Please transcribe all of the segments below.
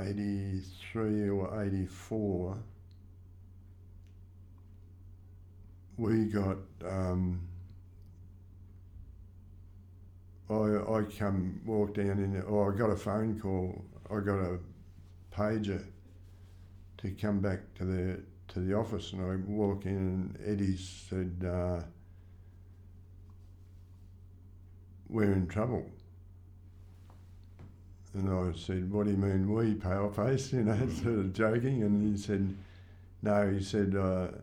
'83 or '84, we got, I walked down I got a phone call, I got a pager to come back to the office, and I walk in and Eddie said, we're in trouble. And I said, what do you mean we, paleface? Sort of joking. And he said, no, he said,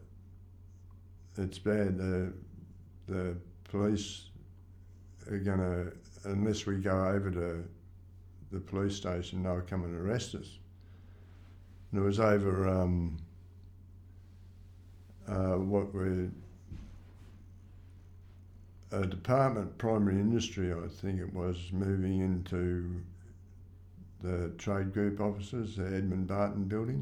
it's bad. The police are going to, unless we go over to the police station, they'll come and arrest us. And it was over a department, primary industry, I think it was, moving into the trade group offices, the Edmund Barton building.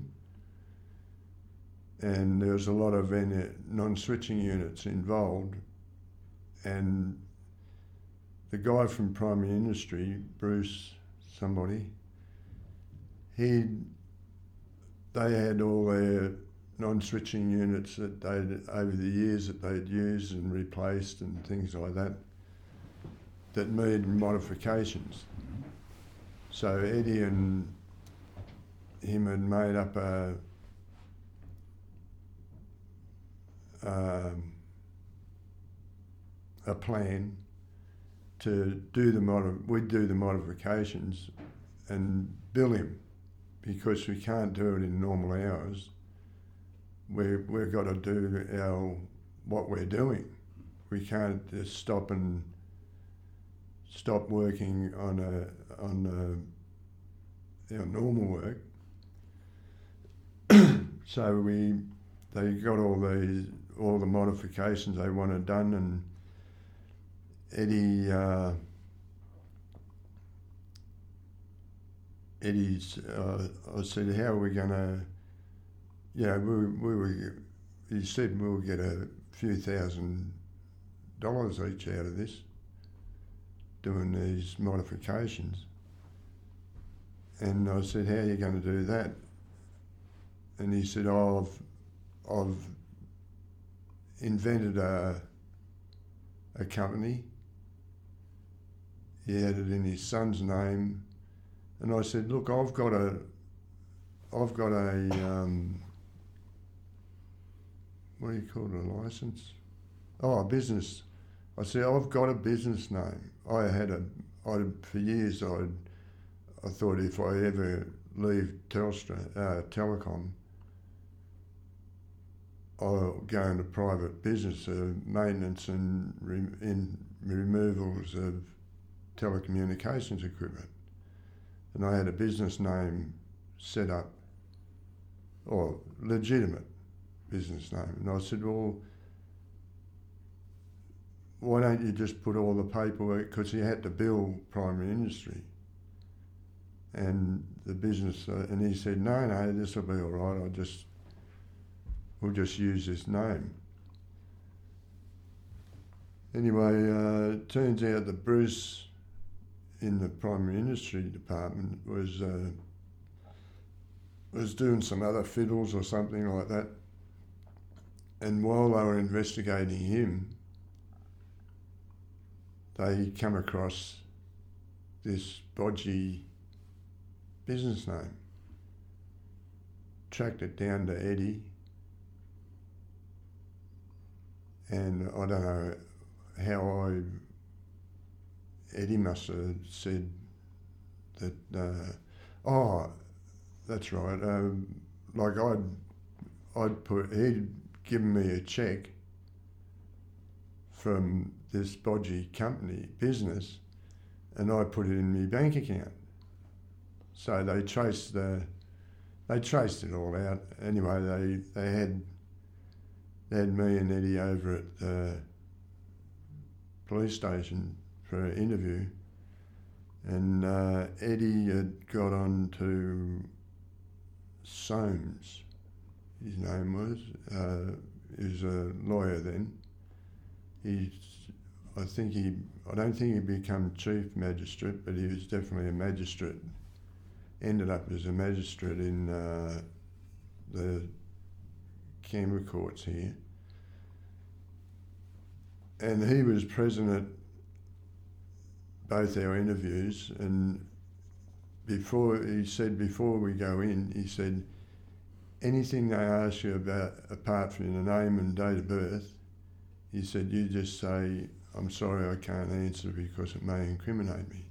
And there was a lot of non-switching units involved. And the guy from primary industry, Bruce somebody, they had all their non-switching units that they'd, over the years, that they'd used and replaced and things like that, that needed modifications. So Eddie and him had made up a plan to do we'd do the modifications and bill him, because we can't do it in normal hours. We've got to do what we're doing. We can't just stop working on normal work. So they got all the modifications they wanted done, and Eddie's, I said, how are we going to, he said we'll get a few $1,000s each out of this, doing these modifications. And I said, how are you going to do that? And he said, I've invented a company. He had it in his son's name. And I said, look, I've got a what do you call it, a licence? Oh, a business. I said, I've got a business name. For years I thought if I ever leave Telecom, I'll go into private business of maintenance and removals of telecommunications equipment. And I had a business name set up, or legitimate business name. And I said, well, why don't you just put all the paperwork, because he had to bill primary industry and the business, and he said, no, this will be all right, we'll just use this name. Anyway, it turns out that Bruce in the primary industry department was doing some other fiddles or something like that. And while they were investigating him, they come across this bodgy business name, tracked it down to Eddie, and I don't know how Eddie must have said that, that's right, like he'd given me a cheque from this bodgy company business, and I put it in my bank account. So they traced it all out. Anyway, they had me and Eddie over at the police station for an interview, and Eddie had got on to Soames, his name was. He was a lawyer then. I don't think he became chief magistrate, but he was definitely a magistrate ended up as a magistrate in the Canberra courts here. And he was present at both our interviews, and before we go in, he said, anything they ask you about apart from your name and date of birth, he said, you just say, I'm sorry, I can't answer because it may incriminate me.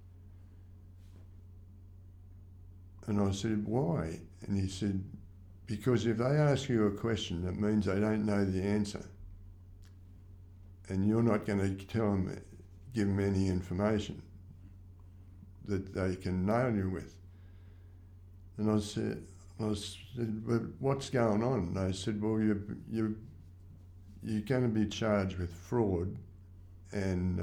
And I said, why? And he said, because if they ask you a question, that means they don't know the answer. And you're not going to give them any information that they can nail you with. And I said, but what's going on? And they said, well, you're going to be charged with fraud and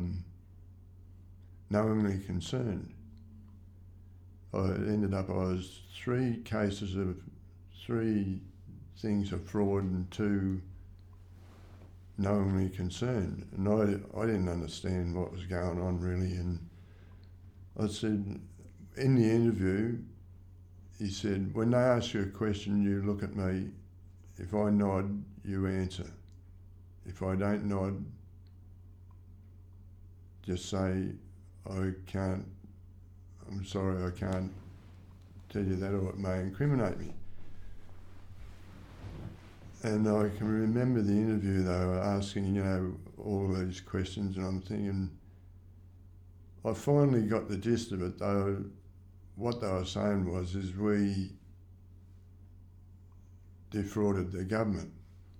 knowingly concerned. I was 3 cases of 3 things of fraud and 2 knowingly concerned. And I didn't understand what was going on really. And I said, in the interview, he said, when they ask you a question, you look at me. If I nod, you answer. If I don't nod, just say, I'm sorry, I can't tell you that, or it may incriminate me. And I can remember the interview, they were asking, all these questions, and I'm thinking, I finally got the gist of it, though. What they were saying was we defrauded the government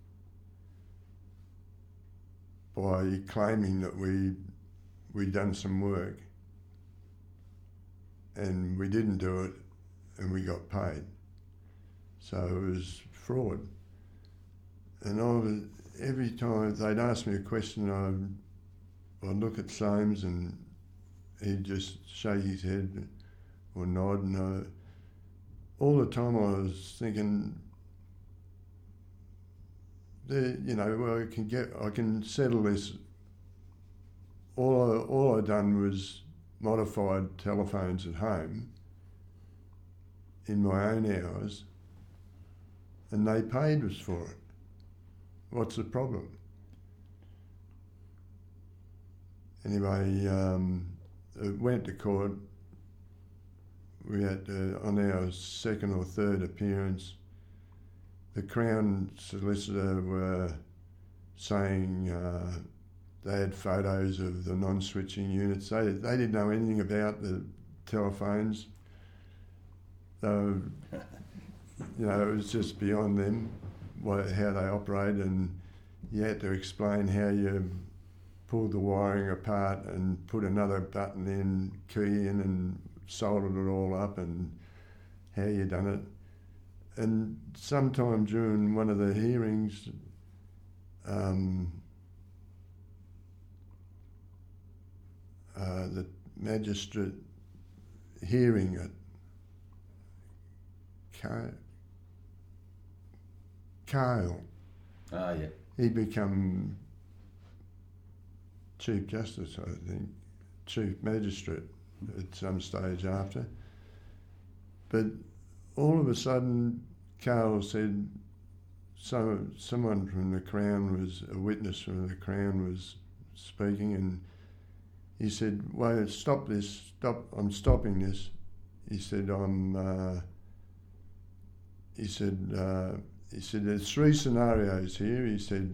by claiming that we'd done some work and we didn't do it and we got paid. So it was fraud. And every time they'd ask me a question, I'd look at Soames and he'd just shake his head or nod, and all the time I was thinking, I can settle this. All I done was modified telephones at home in my own hours, and they paid us for it. What's the problem? Anyway, it went to court. We had, on our second or third appearance, the Crown solicitor were saying they had photos of the non-switching units. They didn't know anything about the telephones. It was just beyond them, how they operate, and you had to explain how you pulled the wiring apart and put another button in, key in, and soldered it all up, and how you done it. And sometime during one of the hearings, the magistrate hearing it, Kyle. Ah, yeah. He become Chief Justice, I think, Chief Magistrate at some stage after. But all of a sudden, Carl said someone from the Crown a witness from the Crown was speaking, and he said, wait, stop this, I'm stopping this. He said, there's 3 scenarios here. He said,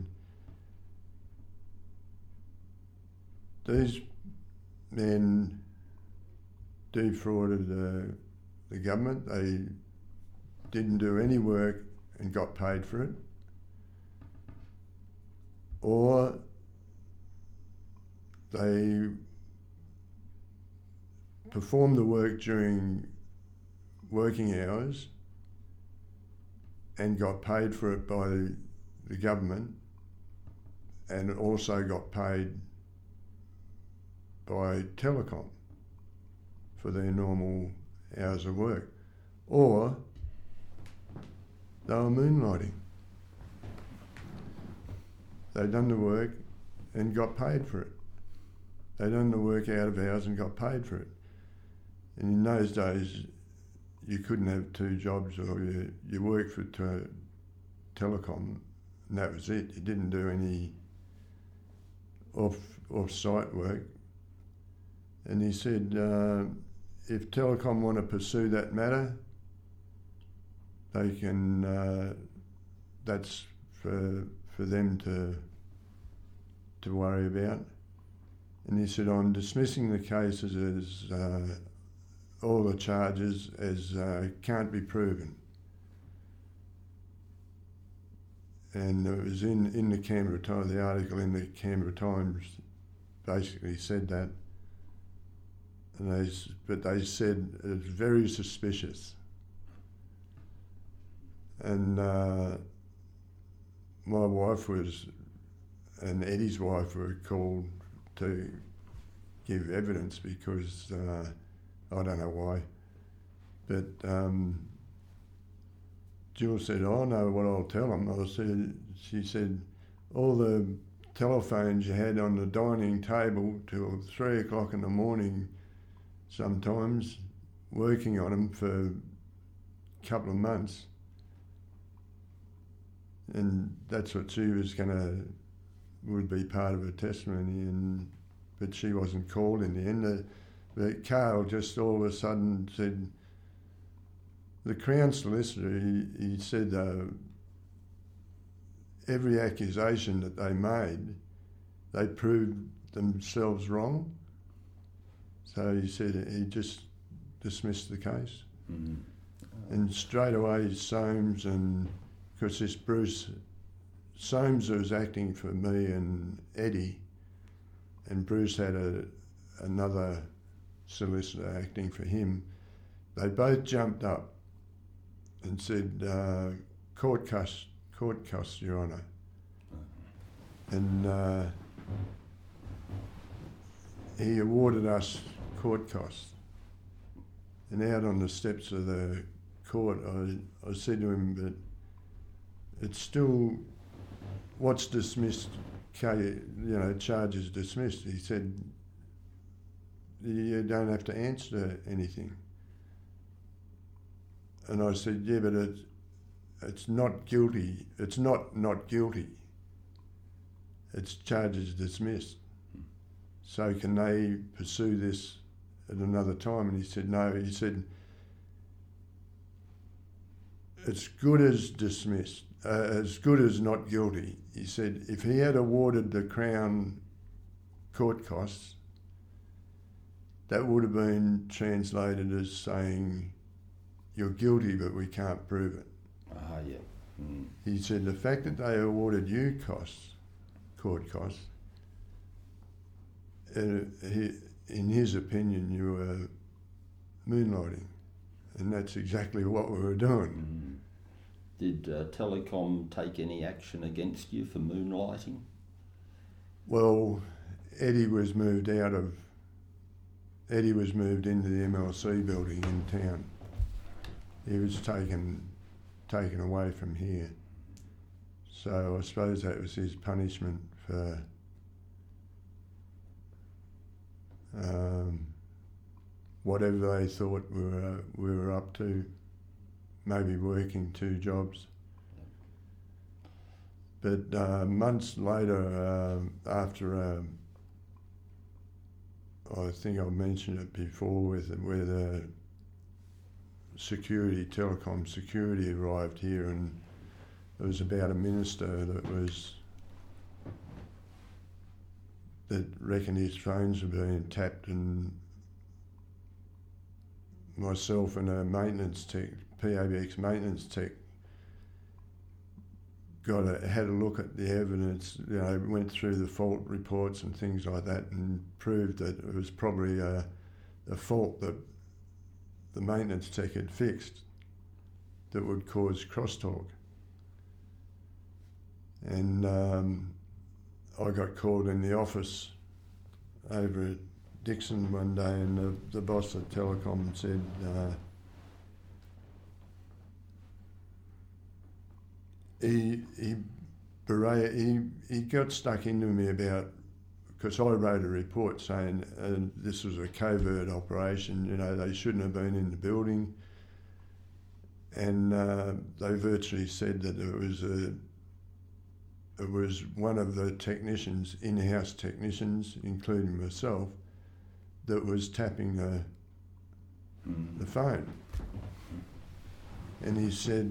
these men defrauded the government. They didn't do any work and got paid for it. Or they performed the work during working hours and got paid for it by the government, and also got paid by Telecom for their normal hours of work. Or they were moonlighting. They'd done the work and got paid for it. They'd done the work out of hours and got paid for it. And in those days, you couldn't have two jobs, or you worked for Telecom, and that was it. You didn't do any off-site work. And he said, if Telecom want to pursue that matter, they can. That's for them to worry about. And he said, I'm dismissing the cases as all the charges as can't be proven. And it was in the Canberra Times, the article in the Canberra Times basically said that. But they said it was very suspicious. And my wife and Eddie's wife were called to give evidence because I don't know why, but Jill said, I know what I'll tell them. She said, all the telephones you had on the dining table till 3 o'clock in the morning, sometimes working on them for a couple of months, and that's what she was would be part of her testimony, but she wasn't called in the end. But Carl just all of a sudden said, the Crown solicitor, he said every accusation that they made, they proved themselves wrong. So he said he just dismissed the case. Mm-hmm. And straight away Soames, and because this Soames was acting for me and Eddie, and Bruce had another solicitor acting for him, they both jumped up and said, court costs, Your Honour. And he awarded us court costs. And out on the steps of the court, I said to him, but it's still, what's dismissed, charges dismissed. He said, you don't have to answer anything. And I said, yeah, but it's not guilty. It's not guilty. It's charges dismissed. So can they pursue this at another time? And he said, no. He said, it's good as dismissed, as good as not guilty. He said, if he had awarded the Crown court costs, that would have been translated as saying, you're guilty, but we can't prove it. Yeah. Mm. He said, the fact that they awarded you court costs, in his opinion, you were moonlighting. And that's exactly what we were doing. Mm. Did Telecom take any action against you for moonlighting? Well, Eddie was moved into the MLC building in town. He was taken away from here. So I suppose that was his punishment for whatever they thought we were up to, maybe working two jobs. But months later, after I think I mentioned it before, where the Telecom security arrived here, and it was about a minister that reckoned his phones were being tapped, and myself and a maintenance tech, PABX maintenance tech, had a look at the evidence, went through the fault reports and things like that, and proved that it was probably a fault that the maintenance tech had fixed that would cause crosstalk. And I got called in the office over at Dixon one day, and the boss at Telecom said, he got stuck into me about, because I wrote a report saying this was a covert operation, they shouldn't have been in the building, and they virtually said that it was one of the technicians, in-house technicians, including myself, that was tapping the phone. And he said,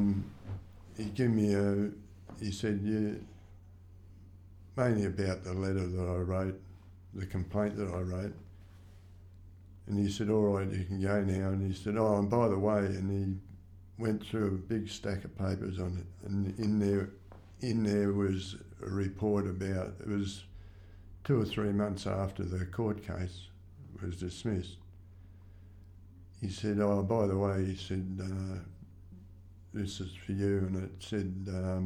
he said, yeah, mainly about the letter that I wrote, the complaint that I wrote. And he said, all right, you can go now. And he said, oh, and by the way, and he went through a big stack of papers on it. And in there was a report about, it was 2 or 3 months after the court case was dismissed. He said, oh, by the way, he said, this is for you. And it said,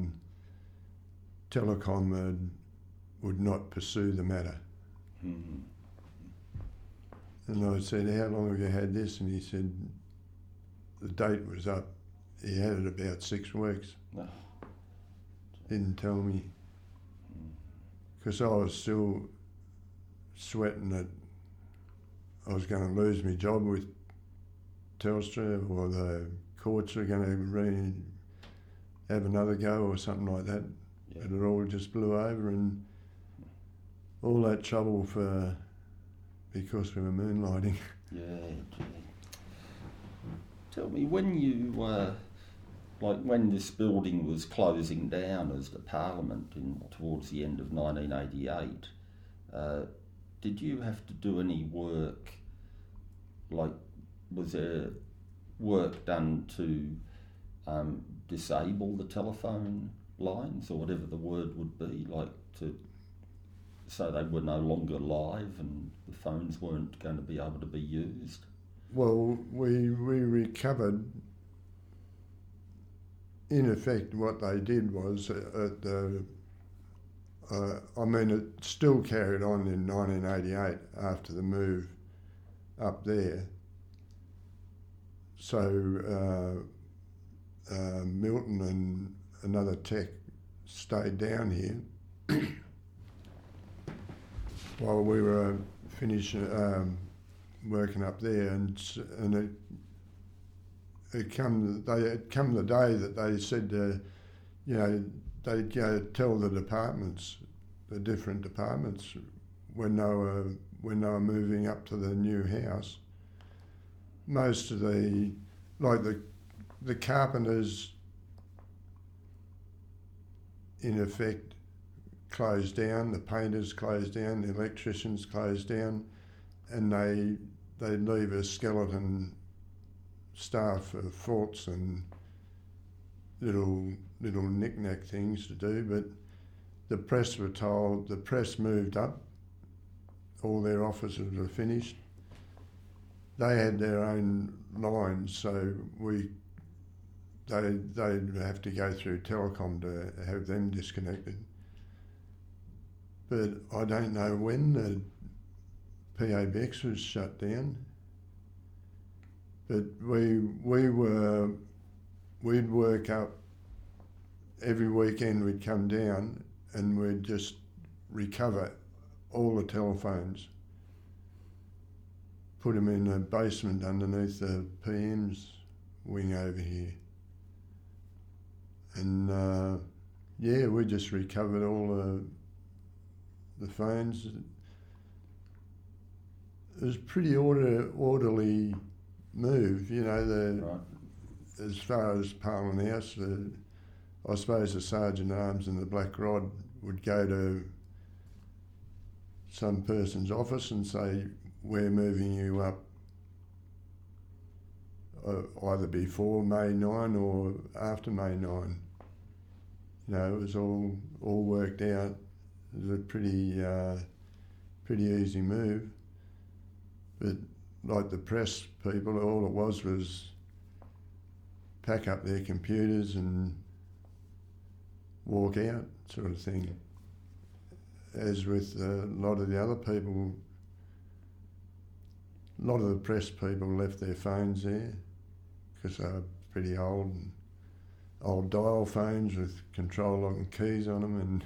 Telecom would not pursue the matter. Mm-hmm. And I said, how long have you had this? And he said, the date was up. He had it about 6 weeks. Oh. Didn't tell me. Because I was still sweating that I was going to lose my job with Telstra, or the courts were going to have another go or something like that. Yeah. And it all just blew over, and all that trouble because we were moonlighting. Yeah, gee. Tell me, when you, when this building was closing down as the Parliament towards the end of 1988, did you have to do any work, was there work done to disable the telephone lines, or whatever the word would be, so they were no longer live and the phones weren't going to be able to be used? Well, we recovered. In effect, what they did was, it still carried on in 1988 after the move up there. So Milton and another tech stayed down here while we were finishing working up there, and it come the day that they said, they'd go tell the departments, the different departments, when they were moving up to the new house. Most of the carpenters, in effect, closed down, the painters closed down, the electricians closed down, and they'd leave a skeleton staff of forts and little knick-knack things to do. But the press were told, the press moved up, all their offices were finished. They had their own lines, so they'd have to go through Telecom to have them disconnected. But I don't know when the PABX was shut down. But we'd work up every weekend. We'd come down and we'd just recover all the telephones, put them in a basement underneath the PM's wing over here, and we just recovered all the phones. It was a pretty orderly move, Right. As far as Parliament House, I suppose the Sergeant at Arms and the Black Rod would go to some person's office and say, we're moving you up either before May 9 or after May 9. It was all worked out. It was a pretty easy move. But like the press people, all it was pack up their computers and walk out, sort of thing. As with a lot of the other people, a lot of the press people left their phones there because they were pretty old dial phones with control lock and keys on them. And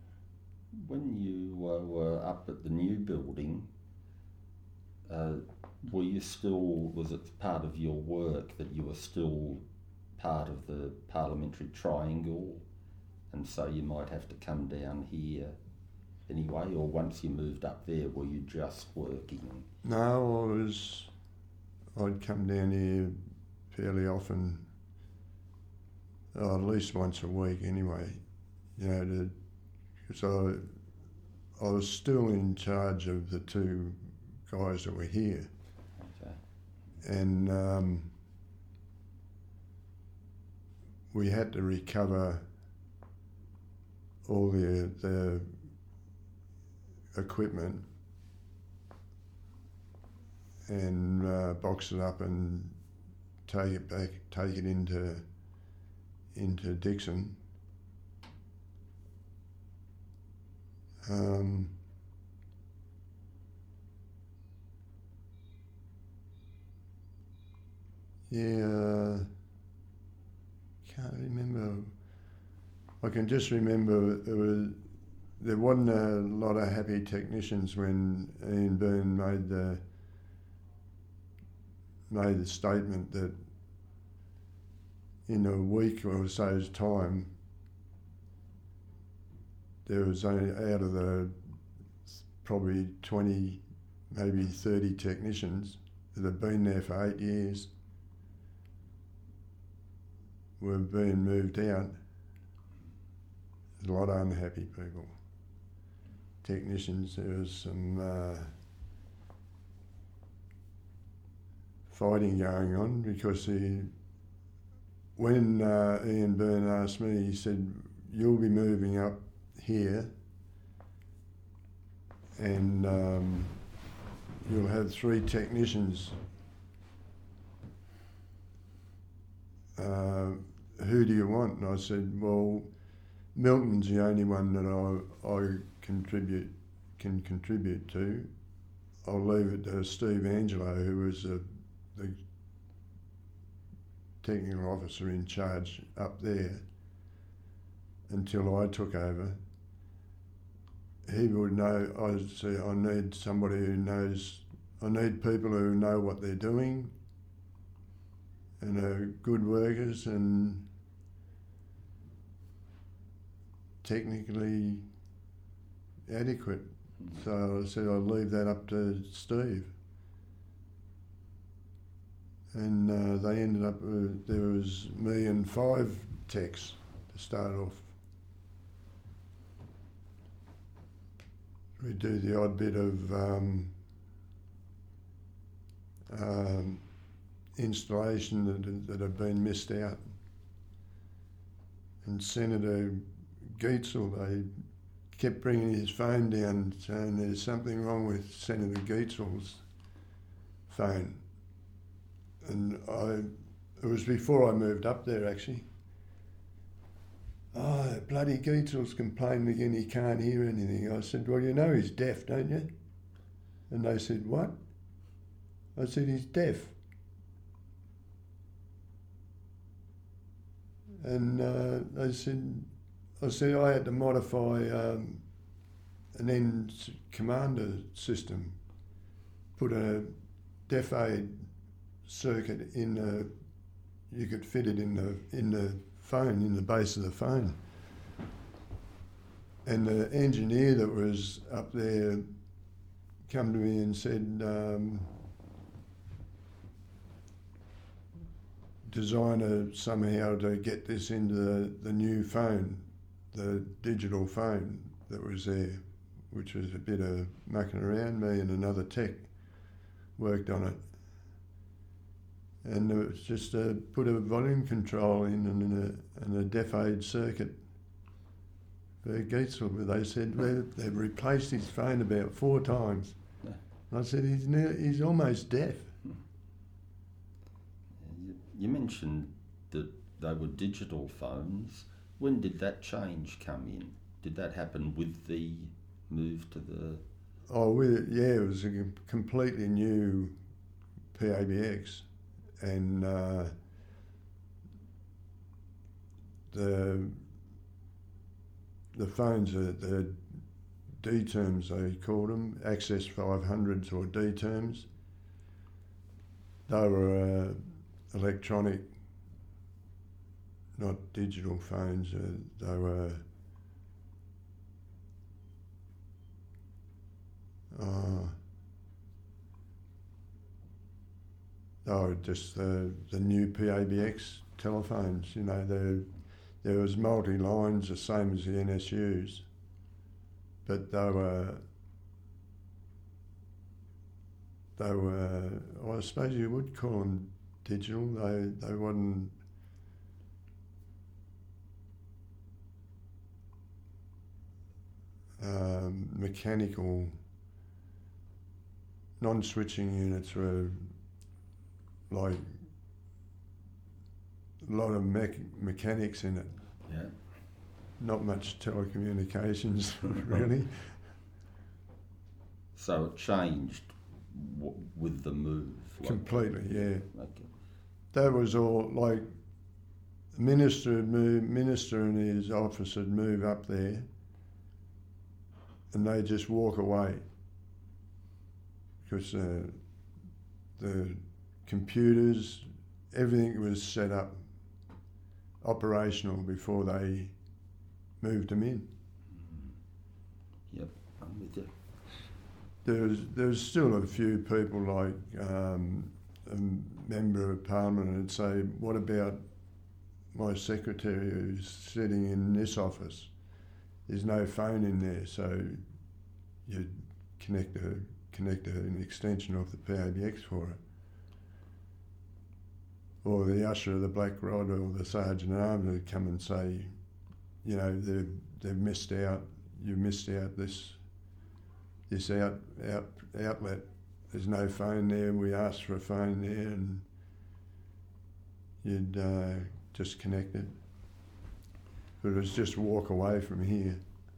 when you were up at the new building, was it part of your work that you were still part of the parliamentary triangle, and so you might have to come down here anyway, or once you moved up there, were you just working? No, I'd come down here fairly often, at least once a week anyway, because I was still in charge of the two guys that were here. Okay. And we had to recover all the equipment and box it up and take it into Dixon. Can't remember. I can just remember there wasn't a lot of happy technicians when Ian Byrne made the statement that in a week or so's time, there was only, out of the probably 20, maybe 30 technicians that have been there for 8 years, were being moved out. There's a lot of unhappy people. Technicians, there was some fighting going on because when Ian Byrne asked me, he said, "You'll be moving up here and you'll have 3 technicians. Who do you want?" And I said, "Well, Milton's the only one that I can contribute to. I'll leave it to Steve Angelo, who was the technical officer in charge up there until I took over. He would know." I'd say, "I need somebody who knows, I need people who know what they're doing and are good workers and technically adequate." So I said I'd leave that up to Steve. And they ended up, there was me and 5 techs to start off. We do the odd bit of installation that had been missed out. And Senator Geitzel, they kept bringing his phone down saying there's something wrong with Senator Geitzel's phone. And it was before I moved up there actually. "Oh, bloody Geitzel's complaining again, he can't hear anything." I said, "Well, you know he's deaf, don't you?" And they said, "What?" I said, "He's deaf." And they said, I had to modify an end commander system, put a deaf aid circuit in you could fit it in the phone, in the base of the phone. And the engineer that was up there come to me and said, "Designer somehow to get this into the new phone, the digital phone that was there," which was a bit of mucking around. Me and another tech worked on it. And it was just to put a volume control in and a deaf aid circuit for Geitzel. But they said, "Well, they've replaced his phone about 4 times." Yeah. And I said, he's almost deaf. You mentioned that they were digital phones. When did that change come in? Did that happen with the move to the... Oh, it was a completely new PABX. And the phones, the D terms they called them, Access 500s or D terms, They were electronic, not digital phones. They were just the new PABX telephones. You know, there was multi-lines, the same as the NSUs, but they were, well, I suppose you would call them digital. They wasn't. Mechanical, non-switching units were like a lot of mechanics in it. Yeah. Not much telecommunications, really. So it changed with the move? Completely, yeah. Okay. That was all like, the minister and his office would move up there and they just walk away because the computers, everything was set up operational before they moved them in. Yep, I'm with you. There's still a few people like a member of parliament would say, what about my secretary who's sitting in this office? There's no phone in there, so you'd connect an extension of the PABX for it. Or the usher of the Black Rod or the sergeant at arms would come and say, you know, they've missed out. You missed out this outlet. There's no phone there. We asked for a phone there, and you'd just connect it. But it was just walk away from here.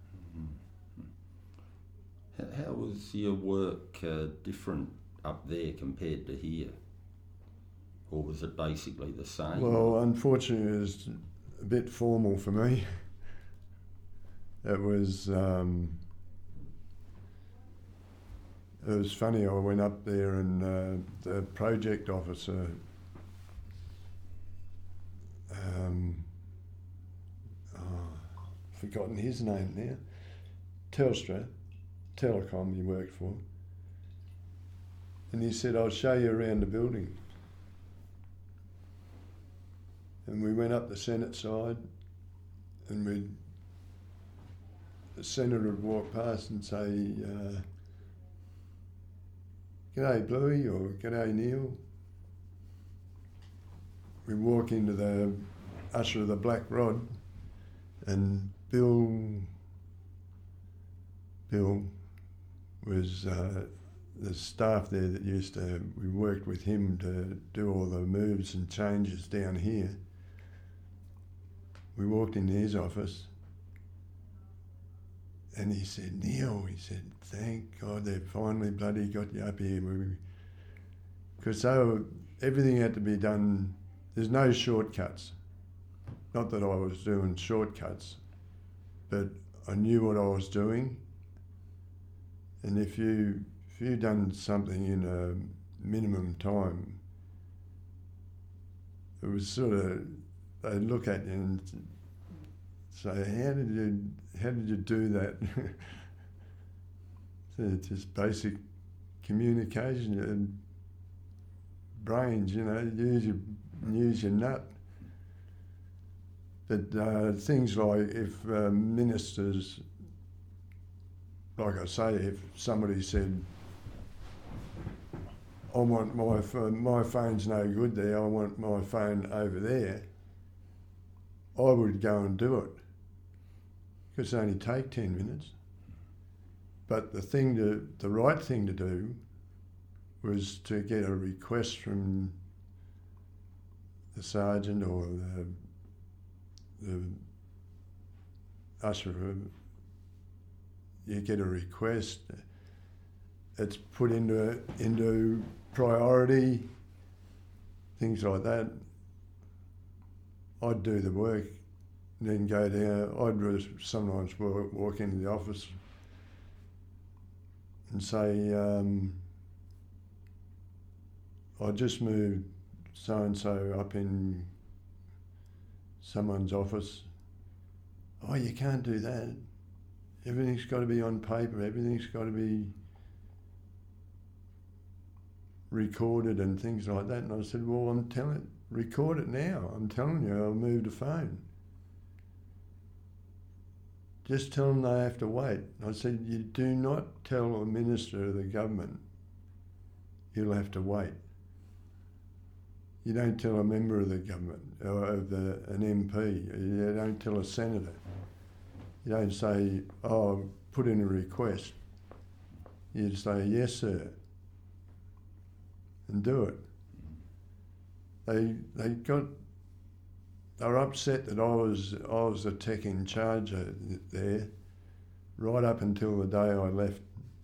How was your work different up there compared to here? Or was it basically the same? Well, unfortunately, it was a bit formal for me. It was funny. I went up there and the project officer, forgotten his name now, Telstra, Telecom he worked for, and he said, I'll show you around the building. And we went up the Senate side, and the senator would walk past and say, "G'day Bluey," or "G'day Neil." We walk into the usher of the Black Rod, and Bill was the staff there that we worked with him to do all the moves and changes down here. We walked into his office and he said, "Neil," he said, "thank God they've finally bloody got you up here." Because everything had to be done, there's no shortcuts. Not that I was doing shortcuts, but I knew what I was doing. And if you done something in a minimum time, it was sort of, they'd look at you and say, how did you do that? So it's just basic communication and brains, you know, use your nut. But things like if ministers, like I say, if somebody said, I want my phone's no good there, I want my phone over there, I would go and do it. Because it only take 10 minutes. But the right thing to do was to get a request from the sergeant or the usher. You get a request, it's put into priority, things like that. I'd do the work, and then go down. I'd sometimes walk into the office and say, I just moved so-and-so up in someone's office. Oh, you can't do that. Everything's got to be on paper. Everything's got to be recorded and things like that. And I said, well, record it now. I'm telling you, I'll move the phone. Just tell them they have to wait. I said, you do not tell a minister of the government he'll have to wait. You don't tell a member of the government or an MP. You don't tell a senator. You don't say, oh, put in a request. You say, yes, sir, and do it. They were upset that I was the tech in charge there, right up until the day I left.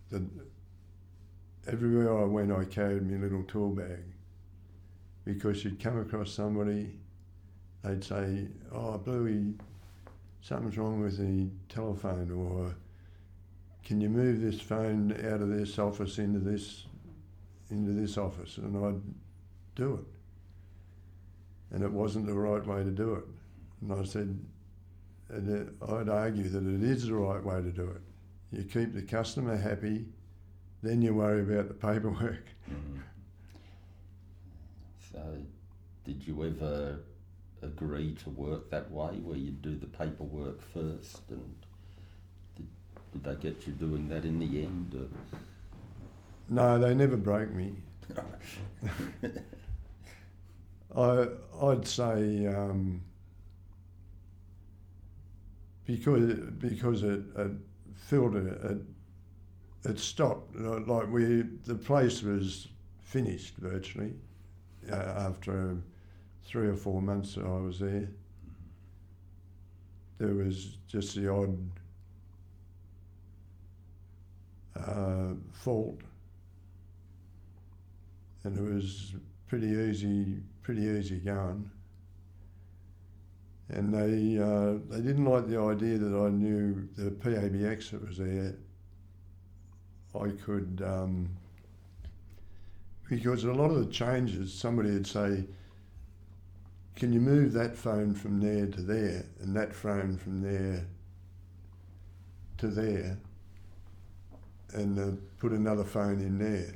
Everywhere I went, I carried my little tool bag, because you'd come across somebody, they'd say, oh, Bluey, something's wrong with the telephone, or can you move this phone out of this office into this office? And I'd do it. And it wasn't the right way to do it. And I said, I'd argue that it is the right way to do it. You keep the customer happy, then you worry about the paperwork. Mm-hmm. So, did you ever agree to work that way, where you do the paperwork first, and did they get you doing that in the end? Or? No, they never broke me. I'd say because it filtered, it stopped. Like the place was finished virtually after 3 or 4 months that I was there. There was just the odd fault, and it was pretty easy going. And they didn't like the idea that I knew the PABX that was there. I could, because a lot of the changes, somebody would say, can you move that phone from there to there, and that phone from there to there, and put another phone in there.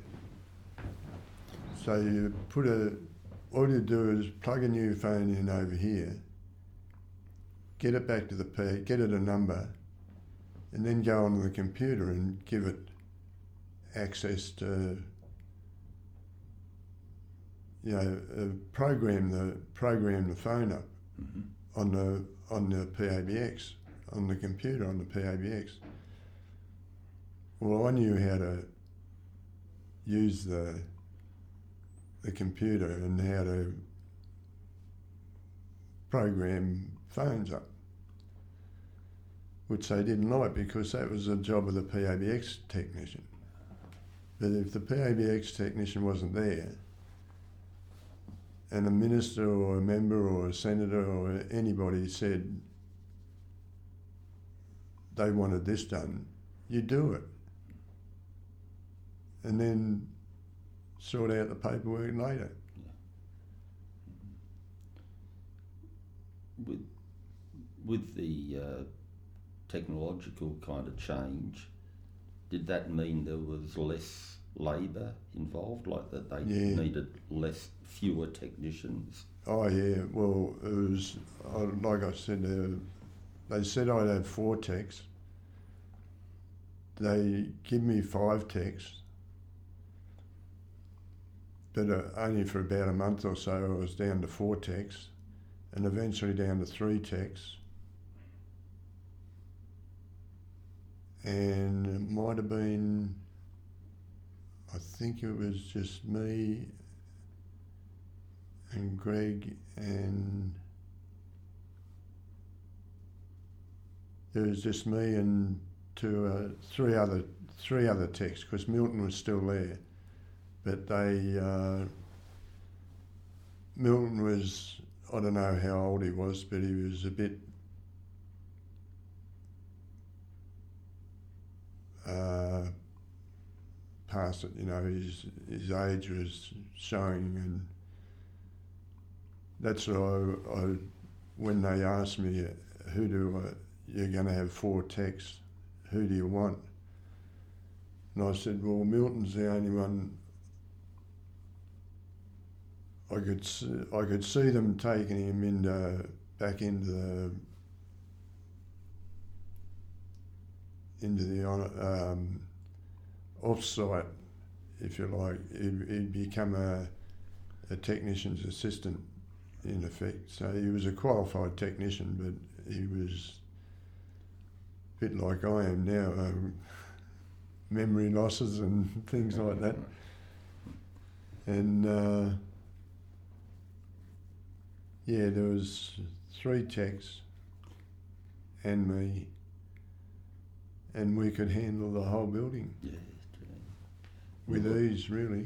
So you all you do is plug a new phone in over here, get it back to get it a number, and then go onto the computer and give it access to, program the phone up on the PABX, on the computer on the PABX. Well, I knew how to use the computer and how to program phones up, which they didn't like, because that was the job of the PABX technician. But if the PABX technician wasn't there, and a minister or a member or a senator or anybody said they wanted this done, you do it. And then sort out the paperwork later. Yeah. With the technological kind of change, did that mean there was less labour involved, like that they needed fewer technicians? Oh yeah, well it was, like I said, they said I'd have 4 techs. They give me 5 techs, but only for about a month or so I was down to 4 techs, and eventually down to 3 techs. And it might have been, I think it was just me and Greg, and there was just me and three other techs, because Milton was still there. But Milton was, I don't know how old he was, but he was a bit past it. You know, his age was showing, and that's what I when they asked me, you're going to have 4 techs, who do you want? And I said, well, Milton's the only one I could see them taking him back into the off-site, if you like. He'd become a technician's assistant in effect. So he was a qualified technician, but he was a bit like I am now, memory losses and things like that. And yeah, there was 3 techs and me, and we could handle the whole building with ease, really.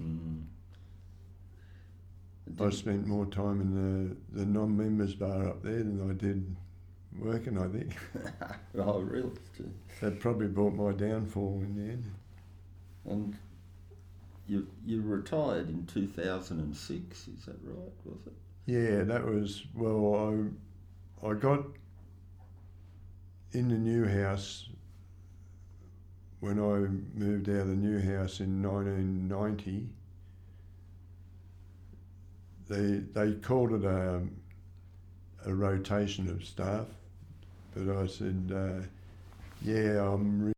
I spent more time in the non-members bar up there than I did working, I think. Oh, really? That probably brought my downfall in the end. And you retired in 2006, is that right, was it? Yeah, that was, well, I got in the new house when I moved out of the new house in 1990. They called it a rotation of staff, but I said, yeah, I'm